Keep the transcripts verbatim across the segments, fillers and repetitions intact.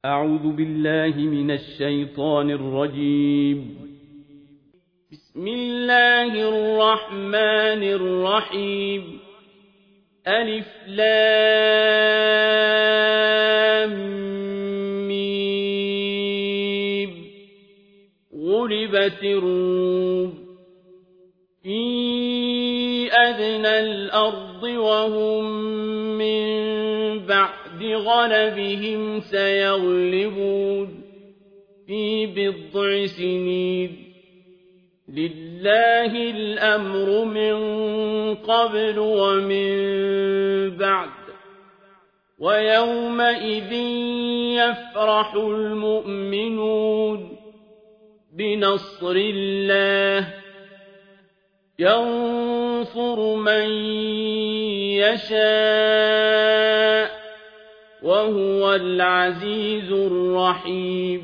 أعوذ بالله من الشيطان الرجيم. بسم الله الرحمن الرحيم. ألف لام ميم. غلبت الروم في أدنى الأرض وهم من بعد غلبهم سيغلبون في بضع سنين. لله الأمر من قبل ومن بعد ويومئذ يفرح المؤمنون بنصر الله ينصر من يشاء وهو العزيز الرحيم.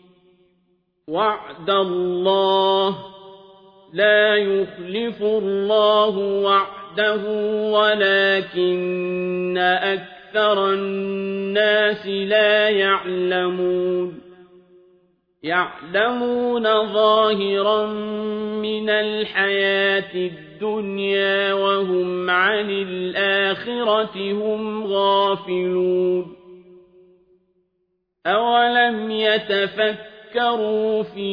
وعد الله لا يخلف الله وعده ولكن أكثر الناس لا يعلمون. يعلمون ظاهرا من الحياة الدنيا وهم عن الآخرة هم غافلون. أولم يتفكروا في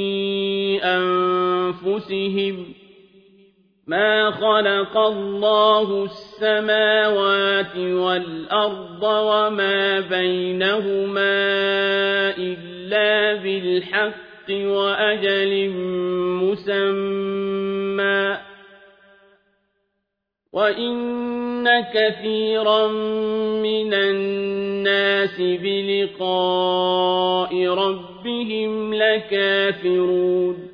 أنفسهم ما خلق الله السماوات والأرض وما بينهما إلا بالحق وأجل مسمى وإن كثيرا من الناس بلقاء ربهم لكافرون.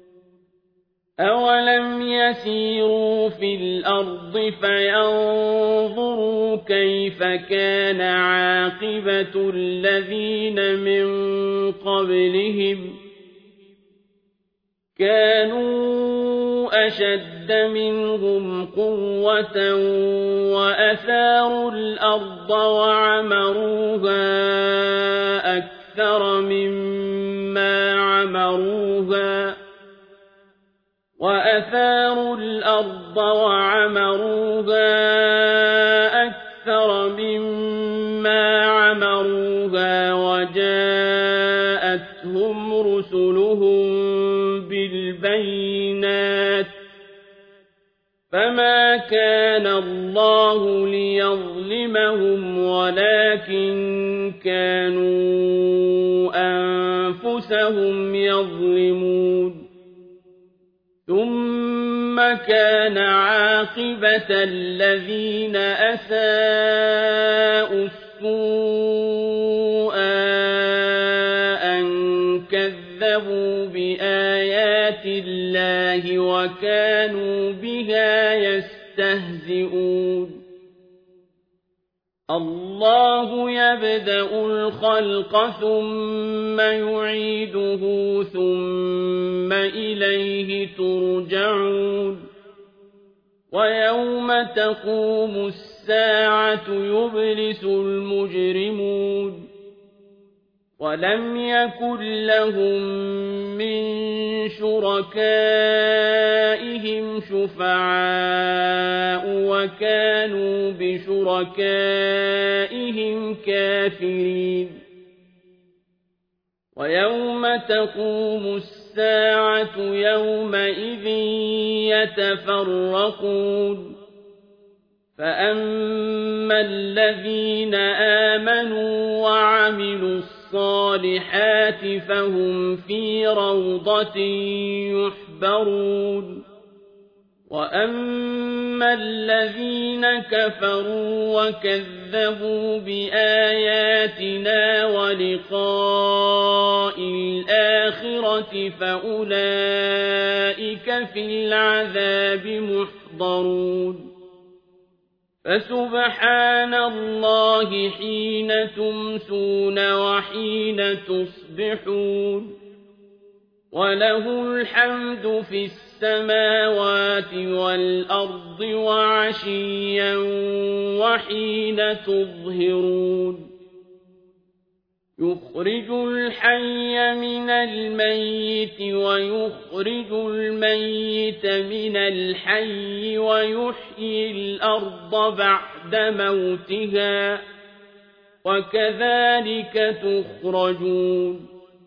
أولم يسيروا في الأرض فينظروا كيف كان عاقبة الذين من قبلهم كانوا أشد منهم قوة وأثاروا الأرض وعمروها أكثر مما عمروها وأثاروا الأرض وعمروها أكثر مما عمروها وجاءتهم رسلهم بالبينات فما كان الله ليظلمهم ولكن كانوا أنفسهم يظلمون. ثم كان عاقبة الذين أساءوا السوء أن كذبوا بآيات الله وكانوا بها يستهزئون. الله يبدأ الخلق ثم يعيده ثم إليه ترجعون. ويوم تقوم الساعة يبلس المجرمون ولم يكن لهم من شركائهم شفعاء وكانوا بشركائهم كافرين. ويوم تقوم الساعة يومئذ يتفرقون فأما الذين آمنوا وعملوا الصالحات فهم في روضة يحبرون. وأما الذين كفروا وكذبوا بآياتنا ولقاء الآخرة فأولئك في العذاب محضرون. فسبحان الله حين تمسون وحين تصبحون وله الحمد في السماوات والأرض وعشيا وحين تظهرون يخرج الحي من الميت ويخرج الميت من الحي ويحيي الأرض بعد موتها وكذلك تخرجون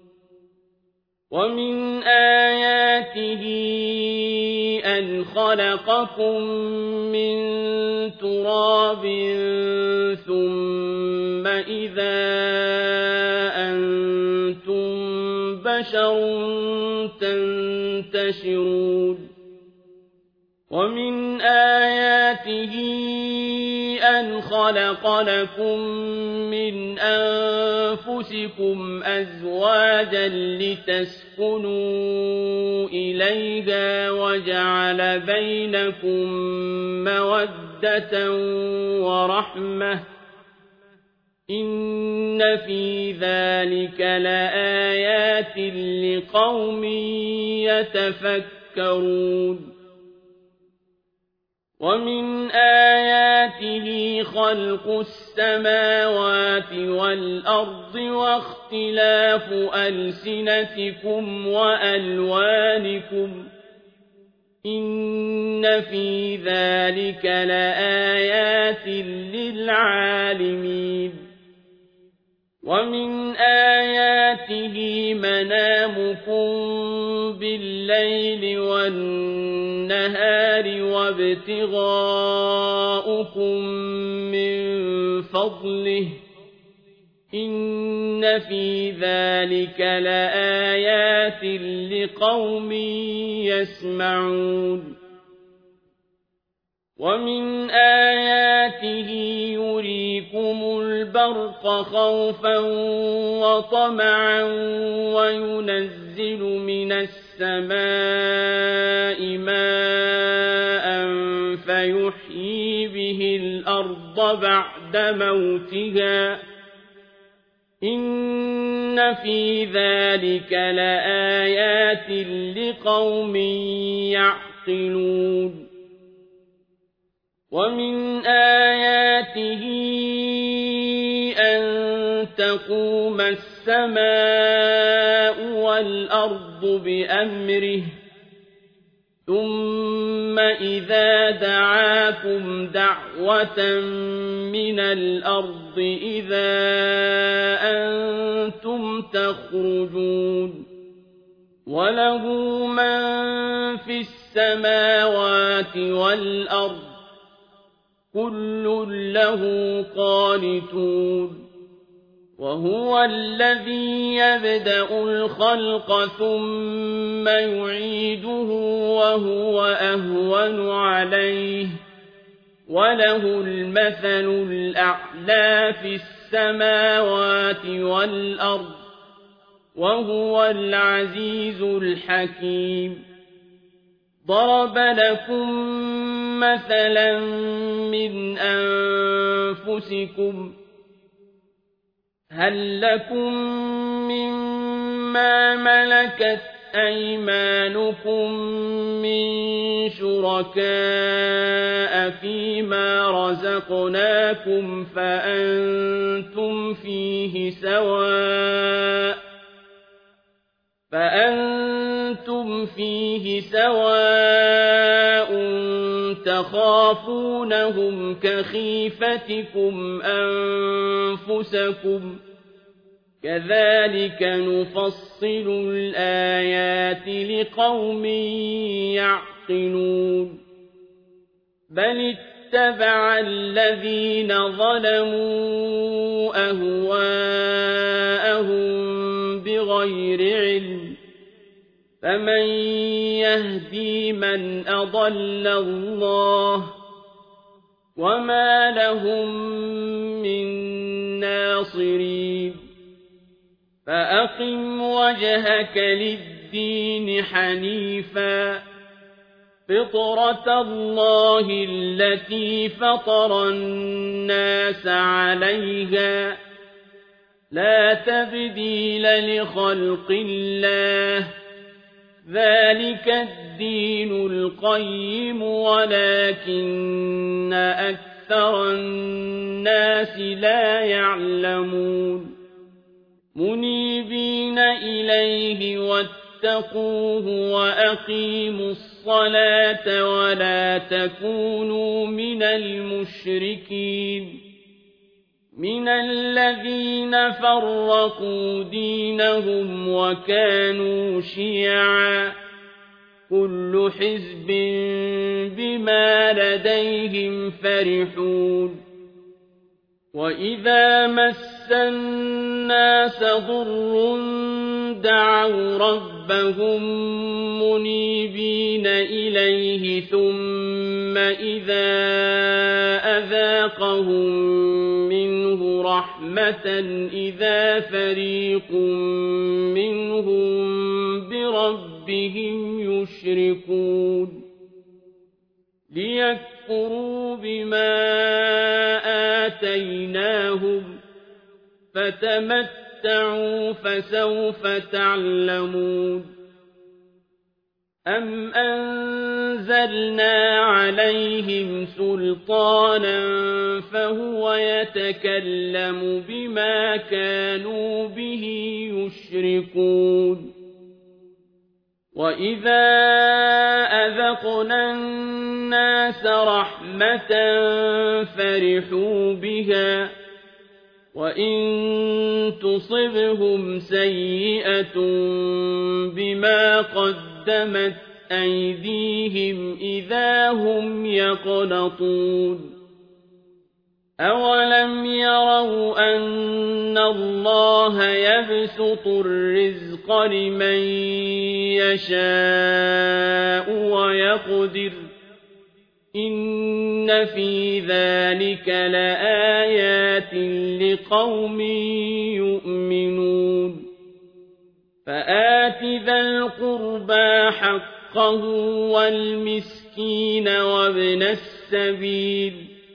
ومن آياته أن خلقكم من تراب ثم إذا أنتم بشر تنتشرون ومن آياته أن خلق لكم من أنفسكم أزواجا لتسكنوا إليها وجعل بينكم مودة ورحمة إن في ذلك لآيات لقوم يتفكرون ومن آياته خلق السماوات والأرض واختلاف ألسنتكم وألوانكم إن في ذلك لآيات للعالمين ومن آياته منامكم بالليل والنهار وابتغاؤكم من فضله إن في ذلك لآيات لقوم يسمعون ومن آياته يريكم البرق خوفا وطمعا وينزل من السماء ماء فيحيي به الأرض بعد موتها إن في ذلك لآيات لقوم يعقلون ومن آياته أن تقوم السماء والأرض بأمره ثم إذا دعاكم دعوة من الأرض إذا أنتم تخرجون وله من في السماوات والأرض كل له قانتون وهو الذي يبدأ الخلق ثم يعيده وهو أهون عليه وله المثل الأعلى في السماوات والأرض وهو العزيز الحكيم ضرب لكم مثلا من أنفسكم هل لكم مما ملكت أيمانكم من شركاء فيما رزقناكم فأنتم فيه سواء فأنتم فيه سواء تخافونهم كخيفتكم أنفسكم كذلك نفصل الآيات لقوم يعقلون بل اتبع الذين ظلموا أهواءهم بغير علم فمن يهدي من أضل الله وما لهم من ناصرين فأقم وجهك للدين حنيفا فطرة الله التي فطر الناس عليها لا تبديل لخلق الله ذلك الدين القيم ولكن أكثر الناس لا يعلمون منيبين إليه واتقوه وأقيموا الصلاة ولا تكونوا من المشركين من الذين فرقوا دينهم وكانوا شيعا كل حزب بما لديهم فرحون وإذا مس الناس ضر دعوا ربهم منيبين إليه ثم إذا أذاقهم منه رحمة إذا فريق منهم بربهم يشركون ليكفروا بما آتيناهم فتمتعوا فسوف تعلمون أم أنزلنا عليهم سلطانا فهو يتكلم بما كانوا به يشركون وإذا أذقنا الناس رحمة فرحوا بها وإن تصبهم سيئة بما قدمت أيديهم إذا هم يقنطون أولم يروا أن الله يبسط الرزق لمن يشاء ويقدر إن في ذلك لآيات لقوم يؤمنون فآت ذا القربى حقه والمسكين وابن السبيل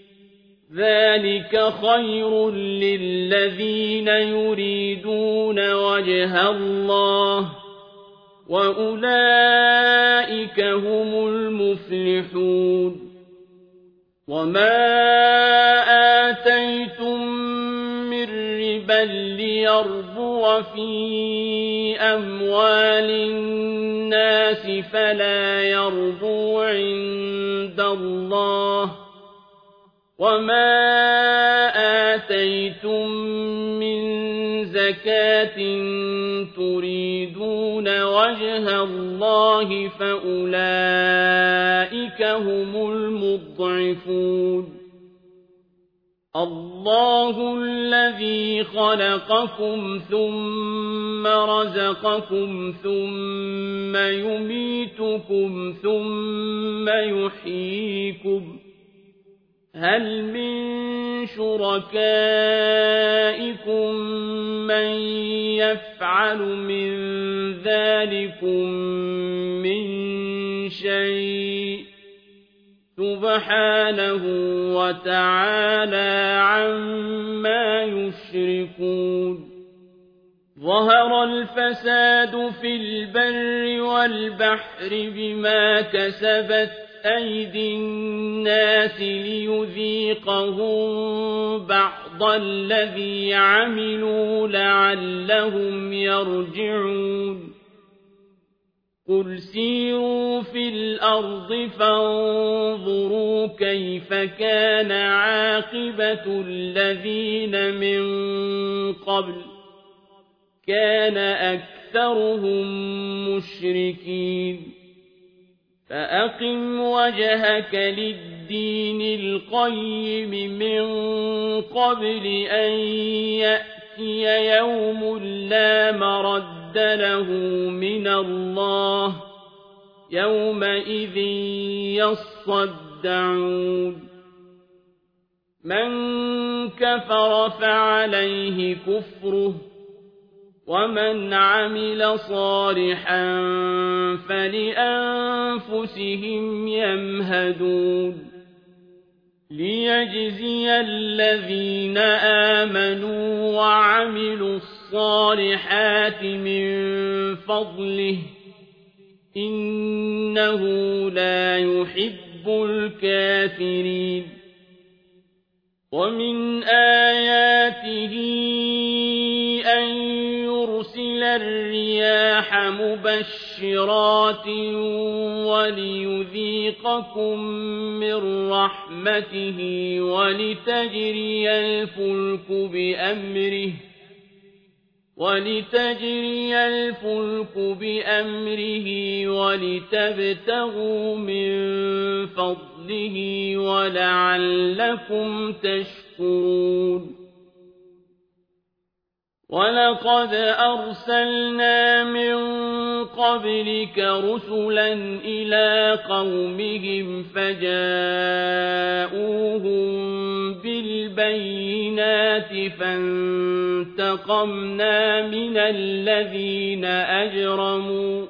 ذلك خير للذين يريدون وجه الله وأولئك هم المفلحون وما آتيتم من ربا ليربو في أموال الناس فلا يربو عند الله وما آتيتم من زكاة تريدون وجه الله فأولئك هم المضعفون الله الذي خلقكم ثم رزقكم ثم يميتكم ثم يحييكم هل من شركائكم من يفعل من ذلكم من شيء سبحانه وتعالى عما يشركون ظهر الفساد في البر والبحر بما كسبت أيدي الناس ليذيقهم بعض الذي عملوا لعلهم يرجعون قل سيروا في الأرض فانظروا كيف كان عاقبة الذين من قبل كان أكثرهم مشركين فأقم وجهك للدين القيم من قبل أن يأتي يوم لا مرد له من الله يومئذ يصدعون من كفر فعليه كفره ومن عمل صالحا فلأنفسهم يمهدون ليجزي الذين آمنوا وعملوا الصالحات من فضله إنه لا يحب الكافرين ومن آياته أن الرياح مبشرات وليذيقكم من رحمته ولتجري الفلك بأمره ولتجري الفلك بأمره ولتبتغوا من فضله ولعلكم تشكرون ولقد أرسلنا من قبلك رسلا إلى قومهم فجاءوهم بالبينات فانتقمنا من الذين أجرموا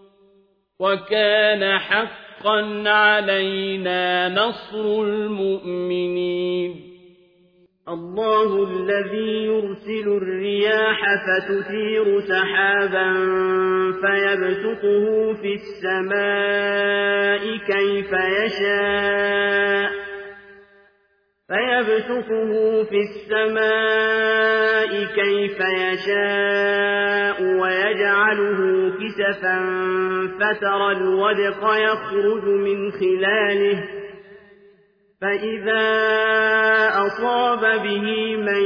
وكان حقا علينا نصر المؤمنين الله الذي يرسل الرياح فتثير سحابا فيبسطه في السماء كيف يشاء فيبسطه في السماء كيف يشاء ويجعله كسفا فترى الودق يخرج من خلاله فإذا أصاب به من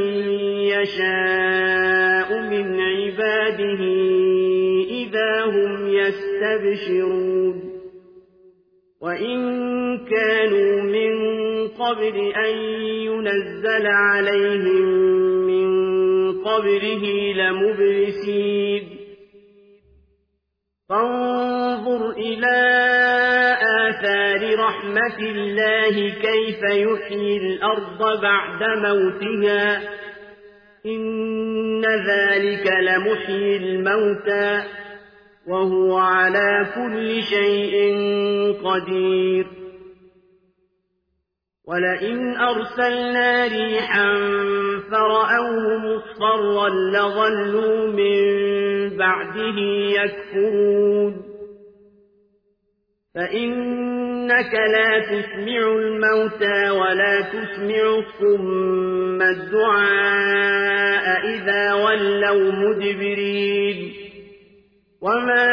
يشاء من عباده إذا هم يستبشرون وإن كانوا من قبل أن ينزل عليهم من قبله لمبلسين فانظر إلى آثار رحمة الله كيف يحيي الأرض بعد موتها إن ذلك لمحيي الموتى وهو على كل شيء قدير ولئن أرسلنا ريحا فرأوه مصفرا لظلوا من بعده يكفرون فإنك لا تسمع الموتى ولا تسمع الصم الدعاء إذا ولوا مدبرين وما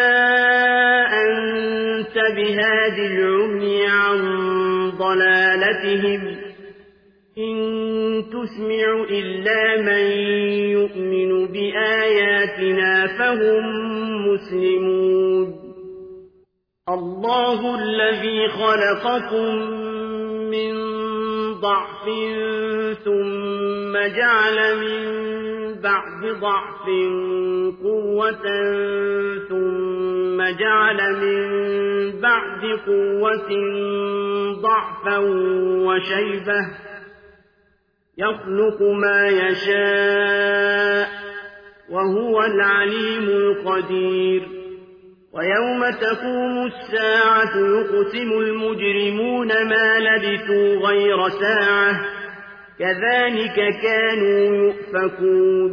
أنت بهاد العمي عن ضلالتهم إن تسمع إلا من يؤمن بآياتنا فهم مسلمون الله الذي خلقكم من ضعف ثم جعل من بعد ضعف قوة ثم جعل من بعد قوة ضعفا وشيبة يخلق ما يشاء وهو العليم القدير ويوم تقوم الساعة يقسم المجرمون ما لبثوا غير ساعة كذلك كانوا يؤفكون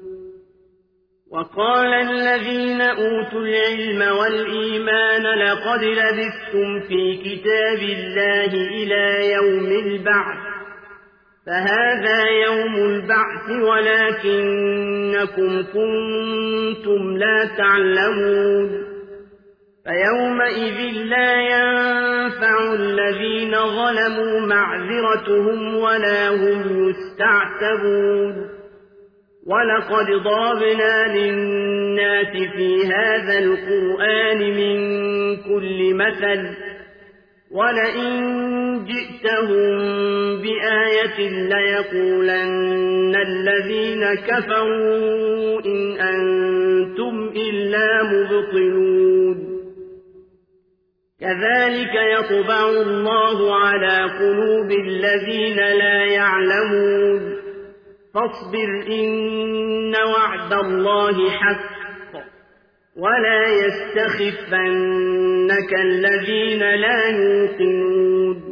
وقال الذين أوتوا العلم والإيمان لقد لبثتم في كتاب الله إلى يوم البعث فهذا يوم البعث ولكنكم كنتم لا تعلمون فيومئذ لا ينفع الذين ظلموا معذرتهم ولا هم يستعتبون ولقد ضربنا للناس في هذا القرآن من كل مثل ولئن جئتهم بآية ليقولن الذين كفروا إن أنتم إلا مبطلون كذلك يطبع الله على قلوب الذين لا يعلمون فاصبر إن وعد الله حق ولا يستخفنك الذين لا يوقنون